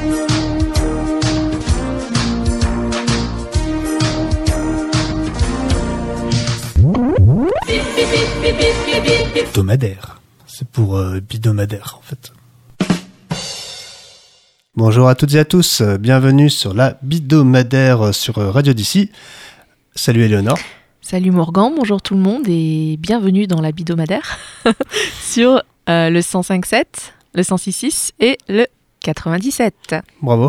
Bidomadaire. C'est pour bidomadaire en fait. Bonjour à toutes et à tous, bienvenue sur la bidomadaire sur Radio d'ici. Salut Éléonore. Salut Morgan, bonjour tout le monde et bienvenue dans la bidomadaire sur le 105.7, le 106.6 et le 97. Bravo.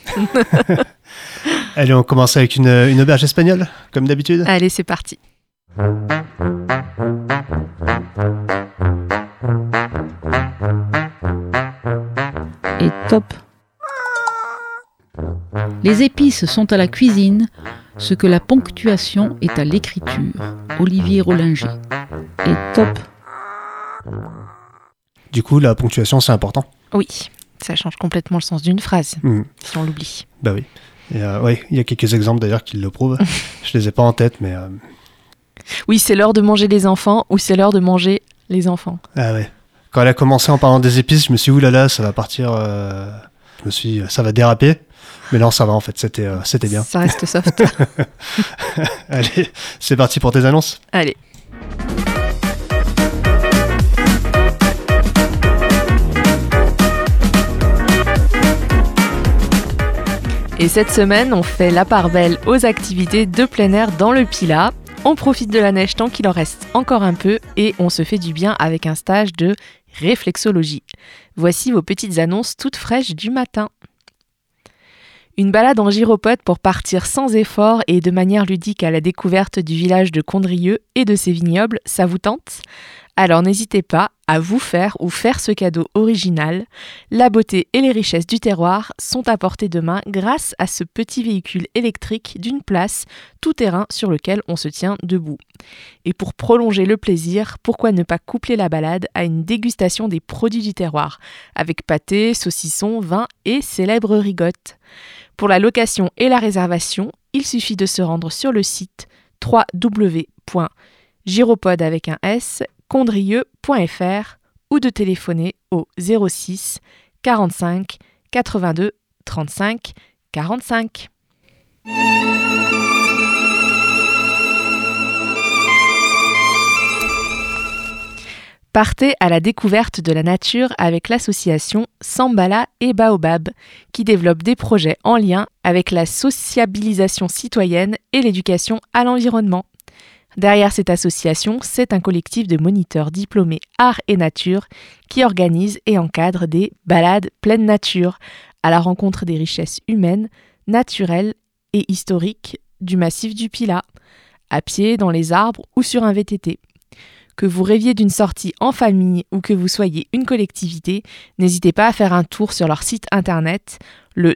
Allez, on commence avec une auberge espagnole, comme d'habitude. Allez, c'est parti. Et top. Les épices sont à la cuisine, ce que la ponctuation est à l'écriture. Olivier Rollinger. Et top. Du coup, la ponctuation, c'est important. Oui, ça change complètement le sens d'une phrase, si on l'oublie. Bah oui. Oui, il y a quelques exemples d'ailleurs qui le prouvent. Je les ai pas en tête, mais... Oui, c'est l'heure de manger les enfants ou c'est l'heure de manger les enfants. Ah ouais. Quand elle a commencé en parlant des épices, je me suis dit, oulala, ça va partir... Je me suis dit, ça va déraper. Mais non, ça va en fait, c'était bien. Ça reste soft. Allez, c'est parti pour tes annonces. Allez. Et cette semaine, on fait la part belle aux activités de plein air dans le Pilat. On profite de la neige tant qu'il en reste encore un peu et on se fait du bien avec un stage de réflexologie. Voici vos petites annonces toutes fraîches du matin. Une balade en gyropode pour partir sans effort et de manière ludique à la découverte du village de Condrieu et de ses vignobles, ça vous tente ? Alors n'hésitez pas à vous faire ou faire ce cadeau original. La beauté et les richesses du terroir sont à portée de main grâce à ce petit véhicule électrique d'une place tout-terrain sur lequel on se tient debout. Et pour prolonger le plaisir, pourquoi ne pas coupler la balade à une dégustation des produits du terroir, avec pâté, saucisson, vin et célèbres rigottes. Pour la location et la réservation, il suffit de se rendre sur le site www.gyropode avec un S, condrieu.fr ou de téléphoner au 06 45 82 35 45. Partez à la découverte de la nature avec l'association Sambala et Baobab, qui développe des projets en lien avec la sociabilisation citoyenne et l'éducation à l'environnement. Derrière cette association, c'est un collectif de moniteurs diplômés art et nature qui organise et encadre des balades pleine nature à la rencontre des richesses humaines, naturelles et historiques du massif du Pilat, à pied, dans les arbres ou sur un VTT. Que vous rêviez d'une sortie en famille ou que vous soyez une collectivité, n'hésitez pas à faire un tour sur leur site internet, le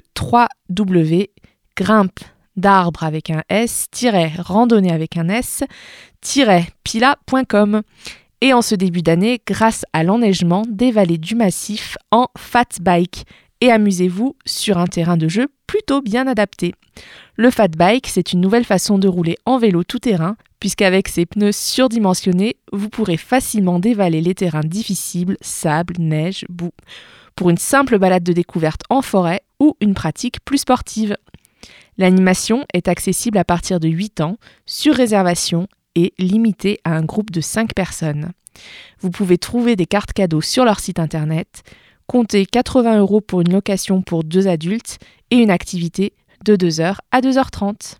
www.grimpe-d'arbre avec un S-randonnée avec un S-pila.com. Et en ce début d'année, grâce à l'enneigement des vallées du massif en fat bike. Et amusez-vous sur un terrain de jeu plutôt bien adapté. Le fat bike, c'est une nouvelle façon de rouler en vélo tout-terrain, puisqu'avec ses pneus surdimensionnés, vous pourrez facilement dévaler les terrains difficiles, sable, neige, boue, pour une simple balade de découverte en forêt ou une pratique plus sportive. L'animation est accessible à partir de 8 ans, sur réservation et limitée à un groupe de 5 personnes. Vous pouvez trouver des cartes cadeaux sur leur site internet. Comptez 80 € pour une location pour 2 adultes et une activité de 2h à 2h30.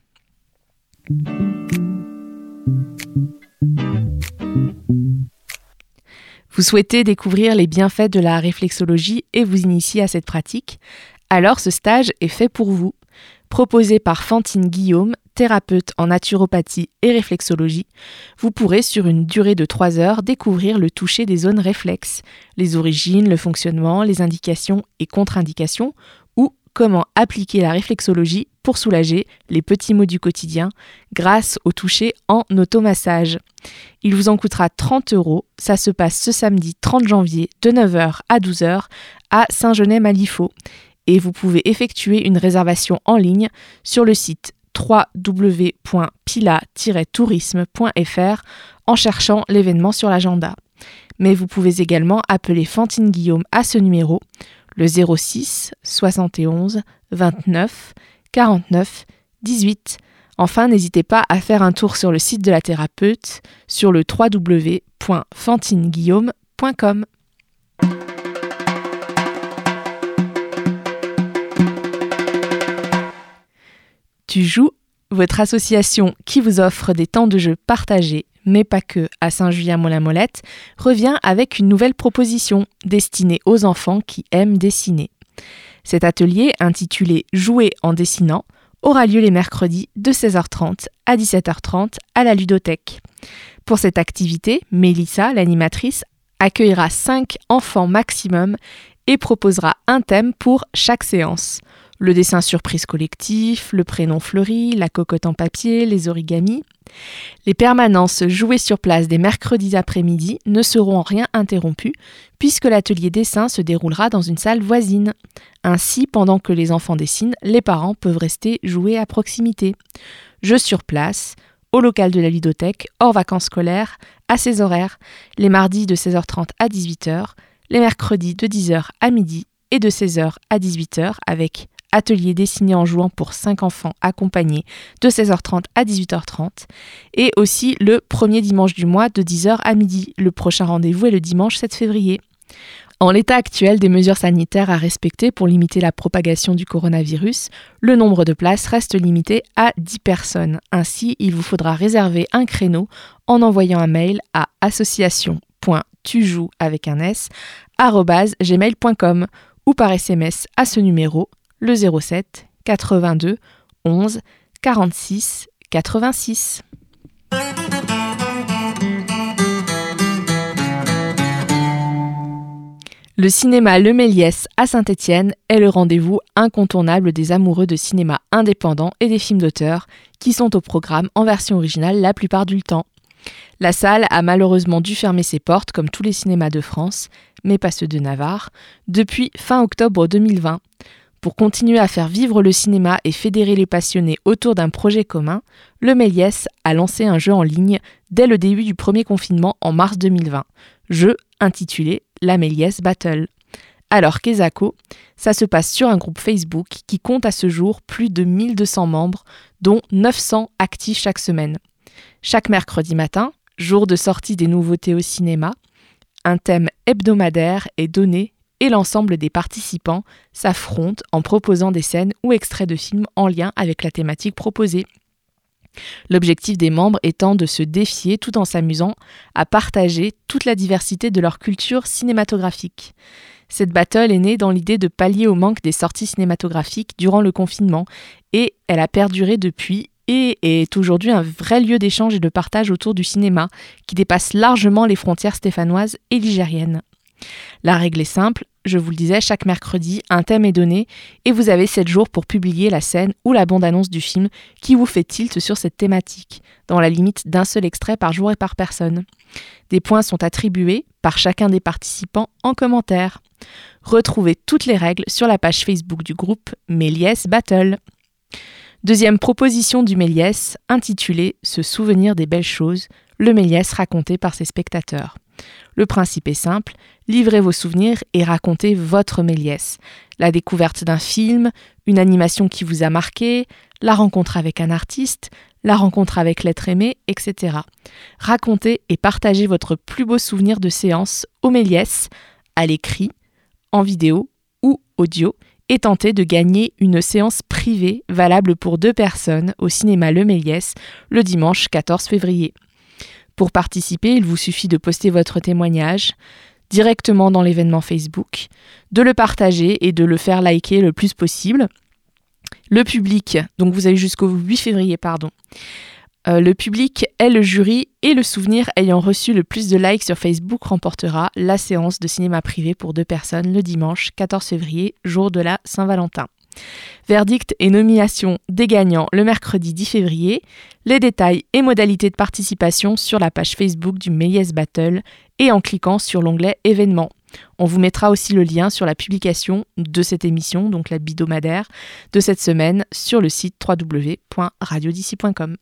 Vous souhaitez découvrir les bienfaits de la réflexologie et vous initier à cette pratique ? Alors ce stage est fait pour vous. Proposé par Fantine Guillaume, thérapeute en naturopathie et réflexologie, vous pourrez sur une durée de 3 heures découvrir le toucher des zones réflexes, les origines, le fonctionnement, les indications et contre-indications, ou comment appliquer la réflexologie pour soulager les petits maux du quotidien grâce au toucher en automassage. Il vous en coûtera 30 €, ça se passe ce samedi 30 janvier de 9h à 12h à Saint-Genès-Malifaux. Et vous pouvez effectuer une réservation en ligne sur le site www.pila-tourisme.fr en cherchant l'événement sur l'agenda. Mais vous pouvez également appeler Fantine Guillaume à ce numéro, le 06 71 29 49 18. Enfin, n'hésitez pas à faire un tour sur le site de la thérapeute sur le www.fantineguillaume.com. Tu joues, votre association qui vous offre des temps de jeu partagés, mais pas que, à Saint-Julien-Mont-la-Molette, revient avec une nouvelle proposition destinée aux enfants qui aiment dessiner. Cet atelier, intitulé « Jouer en dessinant », aura lieu les mercredis de 16h30 à 17h30 à la ludothèque. Pour cette activité, Mélissa, l'animatrice, accueillera 5 enfants maximum et proposera un thème pour chaque séance. Le dessin surprise collectif, le prénom fleuri, la cocotte en papier, les origamis. Les permanences jouées sur place des mercredis après-midi ne seront en rien interrompues puisque l'atelier dessin se déroulera dans une salle voisine. Ainsi, pendant que les enfants dessinent, les parents peuvent rester jouer à proximité. Jeux sur place, au local de la ludothèque, hors vacances scolaires, à ses horaires, les mardis de 16h30 à 18h, les mercredis de 10h à midi et de 16h à 18h avec atelier dessiné en jouant pour 5 enfants accompagnés de 16h30 à 18h30 et aussi le premier dimanche du mois de 10h à midi. Le prochain rendez-vous est le dimanche 7 février. En l'état actuel des mesures sanitaires à respecter pour limiter la propagation du coronavirus, le nombre de places reste limité à 10 personnes. Ainsi, il vous faudra réserver un créneau en envoyant un mail à association.tujoues@gmail.com ou par SMS à ce numéro le 07 82 11 46 86. Le cinéma Le Méliès à Saint-Étienne est le rendez-vous incontournable des amoureux de cinéma indépendant et des films d'auteur qui sont au programme en version originale la plupart du temps. La salle a malheureusement dû fermer ses portes comme tous les cinémas de France, mais pas ceux de Navarre, depuis fin octobre 2020. Pour continuer à faire vivre le cinéma et fédérer les passionnés autour d'un projet commun, le Méliès a lancé un jeu en ligne dès le début du premier confinement en mars 2020. Jeu intitulé La Méliès Battle. Alors Kezako, ça se passe sur un groupe Facebook qui compte à ce jour plus de 1200 membres, dont 900 actifs chaque semaine. Chaque mercredi matin, jour de sortie des nouveautés au cinéma, un thème hebdomadaire est donné et l'ensemble des participants s'affrontent en proposant des scènes ou extraits de films en lien avec la thématique proposée. L'objectif des membres étant de se défier tout en s'amusant à partager toute la diversité de leur culture cinématographique. Cette battle est née dans l'idée de pallier au manque des sorties cinématographiques durant le confinement et elle a perduré depuis et est aujourd'hui un vrai lieu d'échange et de partage autour du cinéma qui dépasse largement les frontières stéphanoises et ligériennes. La règle est simple, je vous le disais, chaque mercredi, un thème est donné et vous avez 7 jours pour publier la scène ou la bande-annonce du film qui vous fait tilt sur cette thématique, dans la limite d'un seul extrait par jour et par personne. Des points sont attribués par chacun des participants en commentaire. Retrouvez toutes les règles sur la page Facebook du groupe Méliès Battle. Deuxième proposition du Méliès, intitulée « Se souvenir des belles choses », le Méliès raconté par ses spectateurs. Le principe est simple, livrez vos souvenirs et racontez votre Méliès. La découverte d'un film, une animation qui vous a marqué, la rencontre avec un artiste, la rencontre avec l'être aimé, etc. Racontez et partagez votre plus beau souvenir de séance au Méliès, à l'écrit, en vidéo ou audio, et tentez de gagner une séance privée valable pour 2 personnes au cinéma Le Méliès le dimanche 14 février. Pour participer, il vous suffit de poster votre témoignage directement dans l'événement Facebook, de le partager et de le faire liker le plus possible. Le public, donc vous avez jusqu'au 8 février, le public est le jury et le souvenir ayant reçu le plus de likes sur Facebook remportera la séance de cinéma privé pour 2 personnes le dimanche 14 février, jour de la Saint-Valentin. Verdict et nomination des gagnants le mercredi 10 février. Les détails et modalités de participation sur la page Facebook du Méliès Battle et en cliquant sur l'onglet événements. On vous mettra aussi le lien sur la publication de cette émission, donc la hebdomadaire de cette semaine, sur le site www.radiodici.com.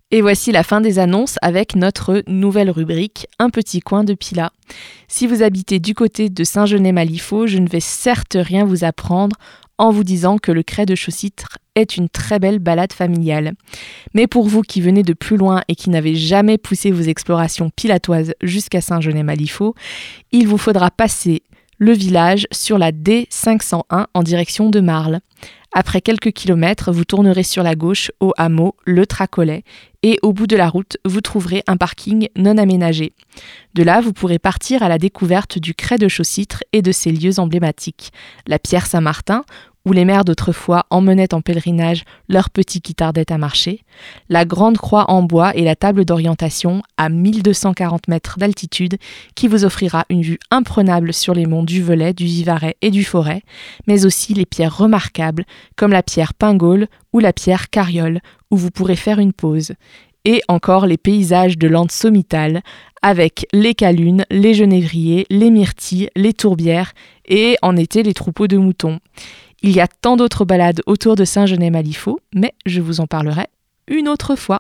Et voici la fin des annonces avec notre nouvelle rubrique « Un petit coin de Pilat ». Si vous habitez du côté de Saint-Genès-Malifaux, je ne vais certes rien vous apprendre en vous disant que le Crêt de Chaucitre est une très belle balade familiale. Mais pour vous qui venez de plus loin et qui n'avez jamais poussé vos explorations pilatoises jusqu'à Saint-Genès-Malifaux, il vous faudra passer le village sur la D501 en direction de Marle. Après quelques kilomètres, vous tournerez sur la gauche au hameau Le Tracolet et au bout de la route, vous trouverez un parking non aménagé. De là, vous pourrez partir à la découverte du Crêt de Chaucitre et de ses lieux emblématiques. La pierre Saint-Martin, où les mères d'autrefois emmenaient en pèlerinage leurs petits qui tardaient à marcher, la grande croix en bois et la table d'orientation à 1240 mètres d'altitude qui vous offrira une vue imprenable sur les monts du Velay, du Vivarais et du Forêt, mais aussi les pierres remarquables comme la pierre Pingole ou la pierre Carriole, où vous pourrez faire une pause. Et encore les paysages de l'Ande sommitale, avec les calunes, les genévriers, les myrtilles, les tourbières et en été les troupeaux de moutons. Il y a tant d'autres balades autour de Saint-Genès-Malifaux, mais je vous en parlerai une autre fois.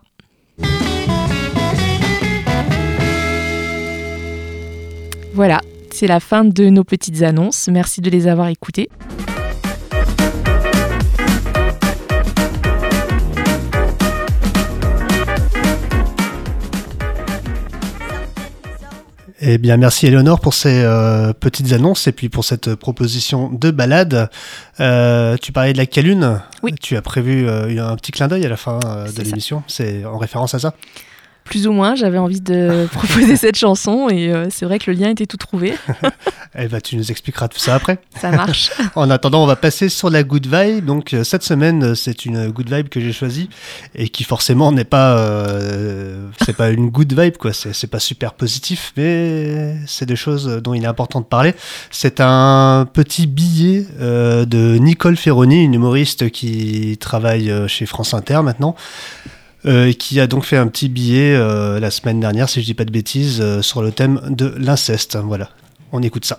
Voilà, c'est la fin de nos petites annonces. Merci de les avoir écoutées. Eh bien, merci Éléonore pour ces petites annonces et puis pour cette proposition de balade. Tu parlais de la Calune. Oui. Tu as prévu un petit clin d'œil à la fin de l'émission. C'est en référence à ça ? Plus ou moins, j'avais envie de proposer cette chanson et c'est vrai que le lien était tout trouvé. Eh ben, tu nous expliqueras tout ça après. Ça marche. En attendant, on va passer sur la good vibe. Donc cette semaine, c'est une good vibe que j'ai choisie et qui forcément n'est pas, c'est pas une good vibe quoi. C'est pas super positif, mais c'est des choses dont il est important de parler. C'est un petit billet de Nicole Ferroni, une humoriste qui travaille chez France Inter maintenant. Qui a donc fait un petit billet la semaine dernière, si je dis pas de bêtises, sur le thème de l'inceste. Voilà, on écoute ça.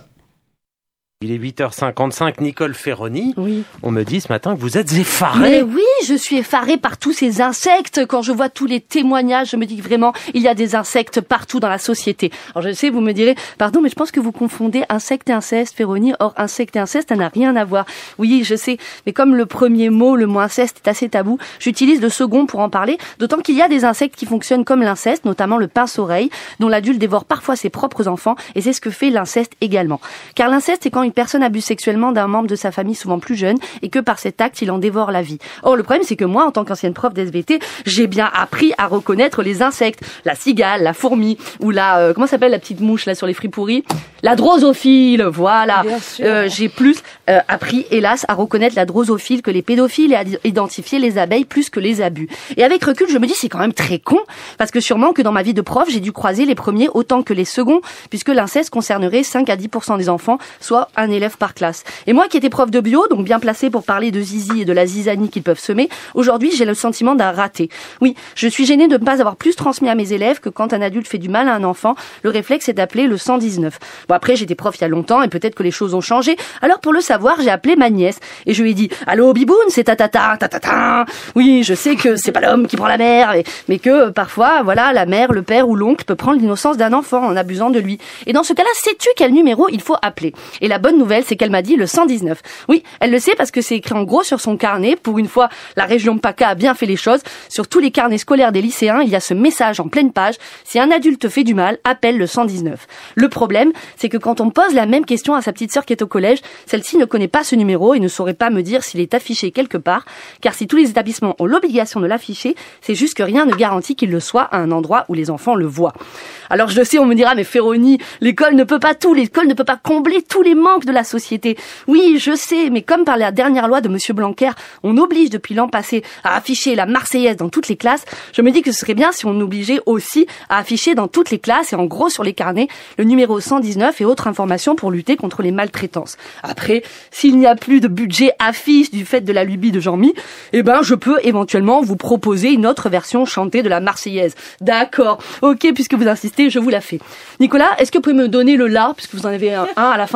Il est 8h55, Nicole Ferroni. Oui. On me dit ce matin que vous êtes effarée. Mais oui, je suis effarée par tous ces insectes. Quand je vois tous les témoignages, je me dis que vraiment, il y a des insectes partout dans la société. Alors je sais, vous me direz, pardon, mais je pense que vous confondez insecte et inceste, Ferroni. Or, insecte et inceste, ça n'a rien à voir. Oui, je sais, mais comme le premier mot, le mot inceste, est assez tabou, j'utilise le second pour en parler, d'autant qu'il y a des insectes qui fonctionnent comme l'inceste, notamment le pince-oreille, dont l'adulte dévore parfois ses propres enfants, et c'est ce que fait l'inceste également. Car l'inceste, c'est quand une personne abuse sexuellement d'un membre de sa famille souvent plus jeune et que par cet acte, il en dévore la vie. Or, le problème, c'est que moi, en tant qu'ancienne prof d'SVT, j'ai bien appris à reconnaître les insectes. La cigale, la fourmi, ou la, comment s'appelle la petite mouche, là, sur les fruits pourris? La drosophile, voilà. J'ai plus appris, hélas, à reconnaître la drosophile que les pédophiles et à identifier les abeilles plus que les abus. Et avec recul, je me dis, c'est quand même très con, parce que sûrement que dans ma vie de prof, j'ai dû croiser les premiers autant que les seconds, puisque l'inceste concernerait 5 à 10% des enfants, soit un élève par classe. Et moi qui étais prof de bio, donc bien placée pour parler de zizi et de la zizanie qu'ils peuvent semer, aujourd'hui j'ai le sentiment d'un raté. Oui, je suis gênée de ne pas avoir plus transmis à mes élèves que quand un adulte fait du mal à un enfant, le réflexe est d'appeler le 119. Bon après j'étais prof il y a longtemps et peut-être que les choses ont changé, alors pour le savoir j'ai appelé ma nièce et je lui ai dit « Allô Biboune, c'est tatata, tatata ». Oui, je sais que c'est pas l'homme qui prend la mère, mais que parfois, voilà, la mère, le père ou l'oncle peut prendre l'innocence d'un enfant en abusant de lui. Et dans ce cas-là, sais-tu quel numéro il faut appeler? Et la bonne nouvelle, c'est qu'elle m'a dit le 119. Oui, elle le sait parce que c'est écrit en gros sur son carnet. Pour une fois, la région PACA a bien fait les choses. Sur tous les carnets scolaires des lycéens, il y a ce message en pleine page. Si un adulte fait du mal, appelle le 119. Le problème, c'est que quand on pose la même question à sa petite sœur qui est au collège, celle-ci ne connaît pas ce numéro et ne saurait pas me dire s'il est affiché quelque part. Car si tous les établissements ont l'obligation de l'afficher, c'est juste que rien ne garantit qu'il le soit à un endroit où les enfants le voient. Alors je sais, on me dira, mais Ferroni, l'école ne peut pas tout, l'école ne peut pas combler tous les manques de la société. Oui, je sais, mais comme par la dernière loi de Monsieur Blanquer, on oblige depuis l'an passé à afficher la Marseillaise dans toutes les classes, je me dis que ce serait bien si on obligeait aussi à afficher dans toutes les classes et en gros sur les carnets le numéro 119 et autres informations pour lutter contre les maltraitances. Après, s'il n'y a plus de budget affiche du fait de la lubie de Jean-Mi, eh ben je peux éventuellement vous proposer une autre version chantée de la Marseillaise. D'accord, ok, puisque vous insistez, je vous la fais. Nicolas, est-ce que vous pouvez me donner le la, puisque vous en avez un à la fin de votre prénom?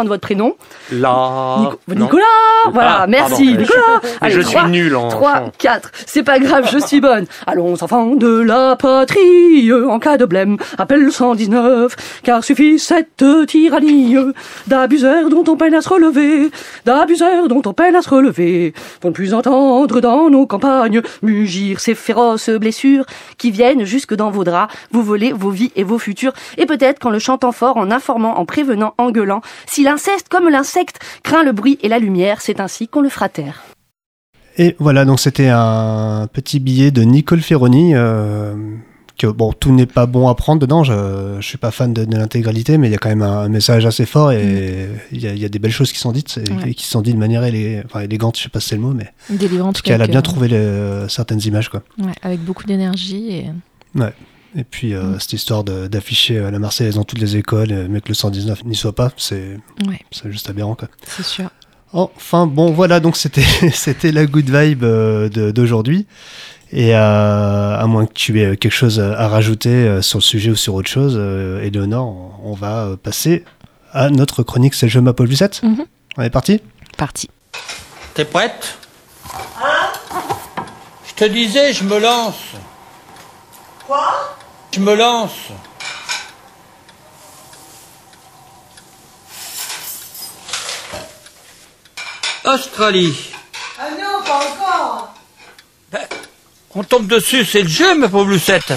chanson. Non. Nicolas, voilà, merci pardon, Nicolas. Je suis nul en 3, chant. 4, c'est pas grave, je suis bonne. Allons enfants de la patrie, en cas de blême, appelle le 119, car suffit cette tyrannie d'abuseurs dont on peine à se relever, pour ne plus entendre dans nos campagnes mugir ces féroces blessures qui viennent jusque dans vos draps, vous voler vos vies et vos futurs, et peut-être qu'en le chantant fort, en informant, en prévenant, en gueulant, si l'inceste comme l'insecte craint le bruit et la lumière, c'est ainsi qu'on le fera taire. Et voilà, donc c'était un petit billet de Nicole Ferroni, que bon, tout n'est pas bon à prendre dedans, je suis pas fan de l'intégralité, mais il y a quand même un message assez fort et il y a des belles choses qui sont dites et qui sont dites de manière élégante, je sais pas si c'est le mot, mais délivrante, en tout cas elle a bien trouvé certaines images, quoi. Ouais, avec beaucoup d'énergie. Ouais. Et puis cette histoire d'afficher la Marseillaise dans toutes les écoles, mais que le 119 n'y soit pas, c'est juste aberrant, quoi. C'est sûr. Enfin bon, voilà, donc c'était la good vibe d'aujourd'hui. Et à moins que tu aies quelque chose à rajouter sur le sujet ou sur autre chose, Éléonore, on va passer à notre chronique C'est le jeu Paul Lucette. On est parti ? Parti. T'es prête ? Je te disais, je me lance. Quoi ? Je me lance. Australie. Ah non, pas encore. On tombe dessus, c'est le jeu, ma pauvre Lucette.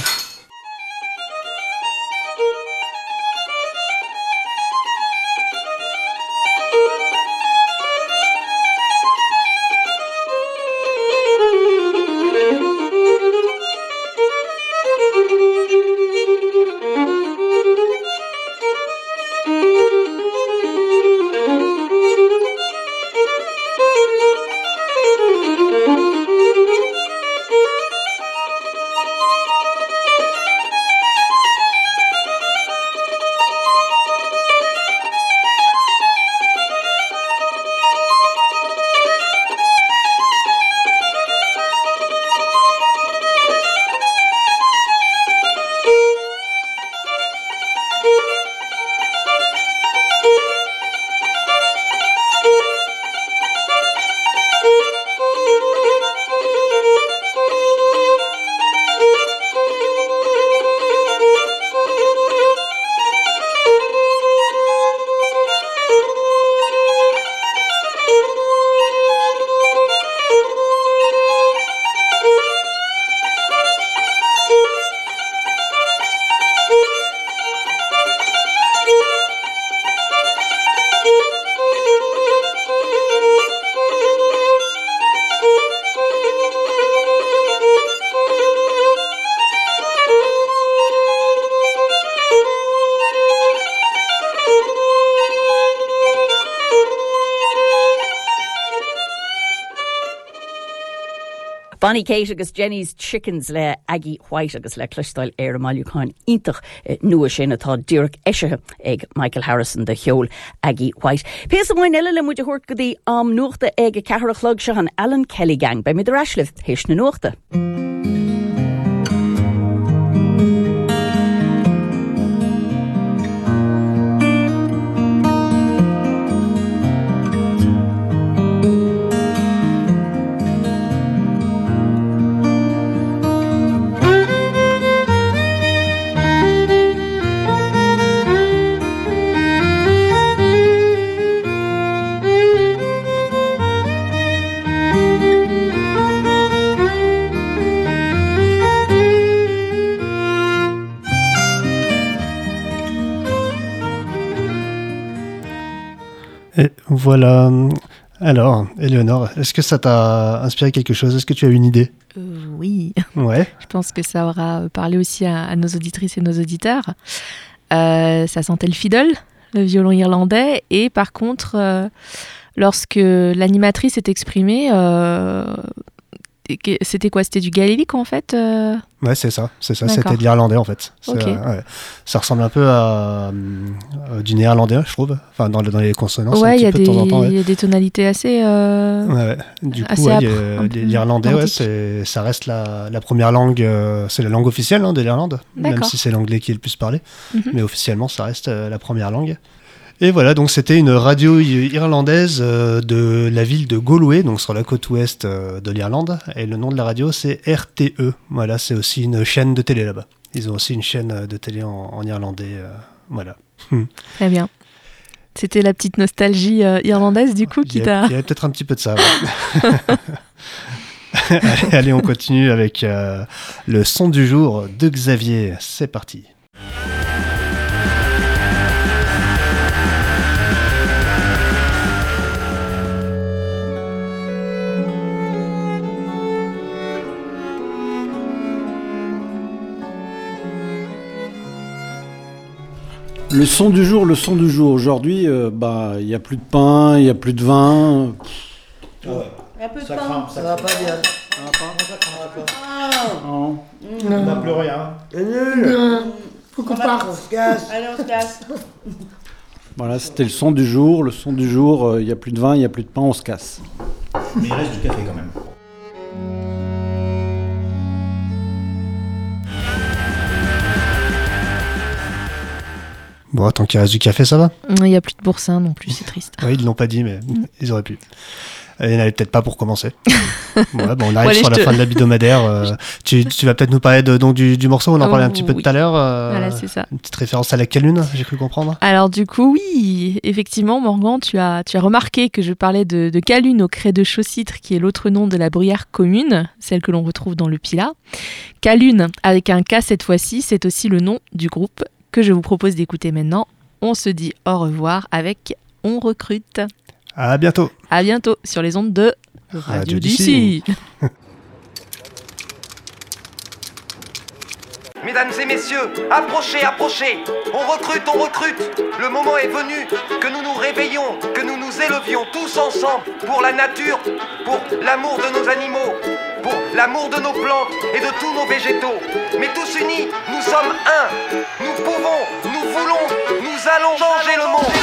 Bonnie Kate agus Jenny's Chickens le Aggie White agus le cluisteil ar Malúcháin intach nua sin atá dúrach eisithe ag Michael Harrison de cheol Aggie White. Pés amhain eile le muid a thuirt go dtí am nuachta ag a ceathrachlog se an Alan Kelly Gang bei mid a reislih héis na nuachta. Et voilà. Alors, Éléonore, est-ce que ça t'a inspiré quelque chose ? Est-ce que tu as une idée ? Oui. Ouais. Je pense que ça aura parlé aussi à nos auditrices et nos auditeurs. Ça sentait le fiddle, le violon irlandais. Et par contre, lorsque l'animatrice est exprimée, c'était quoi ? C'était du gaélique en fait Ouais, c'est ça. D'accord. C'était de l'irlandais en fait. Ok. Ouais. Ça ressemble un peu à du néerlandais, je trouve. Enfin, dans les consonances, Ouais, un il y petit peu de temps en temps. a des tonalités assez. Ouais. Du assez coup, âpres, l'irlandais, nordique. ça reste la première langue. C'est la langue officielle de l'Irlande, même D'accord. si c'est l'anglais qui est le plus parlé. Mhm. Mais officiellement, ça reste la première langue. Et voilà, donc c'était une radio irlandaise de la ville de Galway, donc sur la côte ouest de l'Irlande. Et le nom de la radio, c'est RTE. Voilà, c'est aussi une chaîne de télé là-bas. Ils ont aussi une chaîne de télé en irlandais. Voilà. Très bien. C'était la petite nostalgie irlandaise du coup qui t'a... Il y avait peut-être un petit peu de ça. Ouais. Allez, on continue avec le son du jour de Xavier. C'est parti. Le son du jour. Aujourd'hui, il n'y a plus de pain, il n'y a plus de vin. Un peu de pain. Ça va pas bien. Non. On n'a plus rien. C'est nul. Faut qu'on parte. On se casse. Allez, on se casse. Voilà, c'était le son du jour. Le son du jour, il n'y a plus de vin, il n'y a plus de pain, on se casse. Mais il reste du café quand même. Bon, tant qu'il reste du café, ça va. Il n'y a plus de boursin non plus, c'est triste. Oui, ils ne l'ont pas dit, mais ils auraient pu. Il n'y en avait peut-être pas pour commencer. Voilà, bon, on arrive allez, sur la fin de l'hebdomadaire. Tu vas peut-être nous parler du morceau, on en parlait un petit peu oui. tout à l'heure. Voilà, c'est ça. Une petite référence à la Calune, j'ai cru comprendre. Alors du coup, oui, effectivement, Morgan, tu as remarqué que je parlais de Calune au Crêt de Chaucitre, qui est l'autre nom de la bruyère commune, celle que l'on retrouve dans le Pilat. Calune, avec un K cette fois-ci, c'est aussi le nom du groupe que je vous propose d'écouter maintenant. On se dit au revoir avec On recrute. À bientôt. À bientôt sur les ondes de Radio d'ici. Mesdames et messieurs, approchez, approchez. On recrute, on recrute. Le moment est venu que nous nous réveillions, que nous nous élevions tous ensemble pour la nature, pour l'amour de nos animaux, pour l'amour de nos plantes et de tous nos végétaux. Mais tous unis, nous sommes un. Nous pouvons, nous voulons, nous allons changer le monde.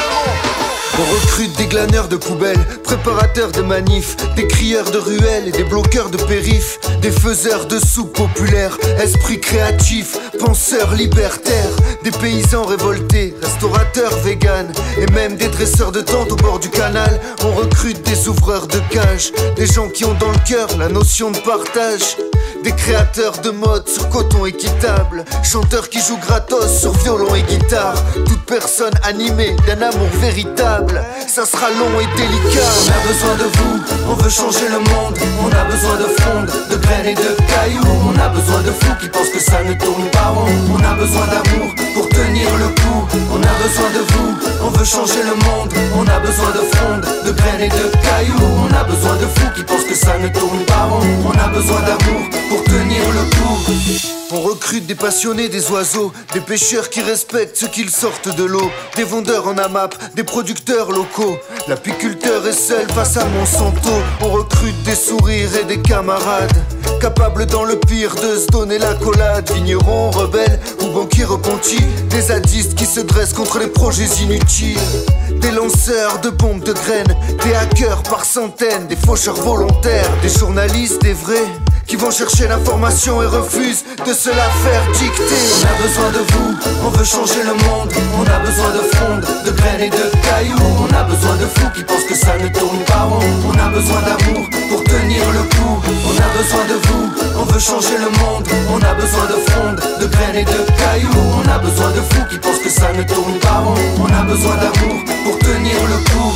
On recrute des glaneurs de poubelles, préparateurs de manifs, des crieurs de ruelles et des bloqueurs de périph', des faiseurs de soupe populaires, esprits créatifs, penseurs libertaires, des paysans révoltés, restaurateurs véganes et même des dresseurs de tentes au bord du canal. On recrute des ouvreurs de cages, des gens qui ont dans le cœur la notion de partage, des créateurs de mode sur coton équitable, chanteurs qui jouent gratos sur violon et guitare, toute personne animée d'un amour véritable. Ça sera long et délicat. On a besoin de vous, on veut changer le monde. On a besoin de frondes, de graines et de cailloux. On a besoin de fous qui pensent que ça ne tourne pas rond. On a besoin d'amour pour tenir le coup. On a besoin de vous, on veut changer le monde. On a besoin de frondes, de graines et de cailloux. On a besoin de fous qui pensent que ça ne tourne pas rond. On a besoin d'amour pour tenir le coup. On recrute des passionnés des oiseaux, des pêcheurs qui respectent ceux qu'ils sortent de l'eau, des vendeurs en AMAP, des producteurs locaux. L'apiculteur est seul face à Monsanto. On recrute des sourires et des camarades, capables dans le pire de se donner l'accolade. Vignerons, rebelles ou banquiers repentis, des zadistes qui se dressent contre les projets inutiles, des lanceurs de bombes de graines, des hackers par centaines, des faucheurs volontaires, des journalistes, des vrais, qui vont chercher l'information et refusent de se la faire dicter. On a besoin de vous, on veut changer le monde. On a besoin de frondes, de graines et de cailloux. On a besoin de fous qui pensent que ça ne tourne pas rond. On a besoin d'amour pour tenir le coup. On a besoin de vous, on veut changer le monde. On a besoin de frondes, de graines et de cailloux. On a besoin de fous qui pensent que ça ne tourne pas rond. On a besoin d'amour pour tenir le coup.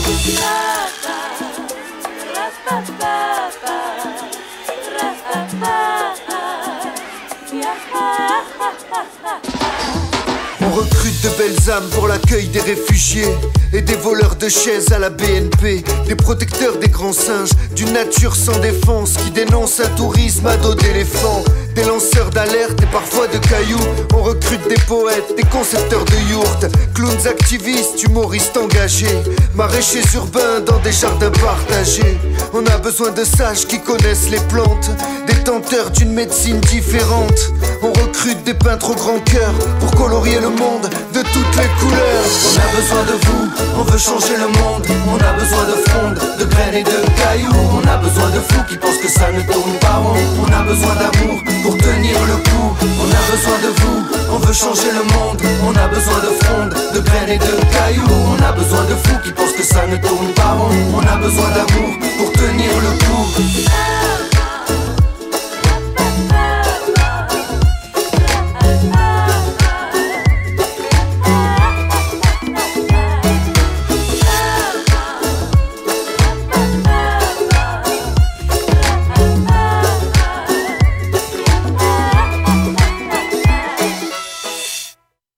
On recrute de belles âmes pour l'accueil des réfugiés et des voleurs de chaises à la BNP, des protecteurs des grands singes, d'une nature sans défense qui dénonce un tourisme à dos d'éléphant, des lanceurs d'alerte et parfois de cailloux. On recrute des poètes, des concepteurs de yourtes, clowns activistes, humoristes engagés, maraîchers urbains dans des jardins partagés. On a besoin de sages qui connaissent les plantes, des tenteurs d'une médecine différente. On recrute des peintres au grand cœur pour colorier le monde de toutes les couleurs. On a besoin de vous, on veut changer le monde. On a besoin de frondes, de graines et de cailloux. On a besoin de fous qui pensent que ça ne tourne pas rond. On a besoin d'amour pour tenir le coup. On a besoin de vous, on veut changer le monde. On a besoin de frondes, de graines et de cailloux. On a besoin de fous qui pensent que ça ne tourne pas rond. On a besoin d'amour pour tenir le coup.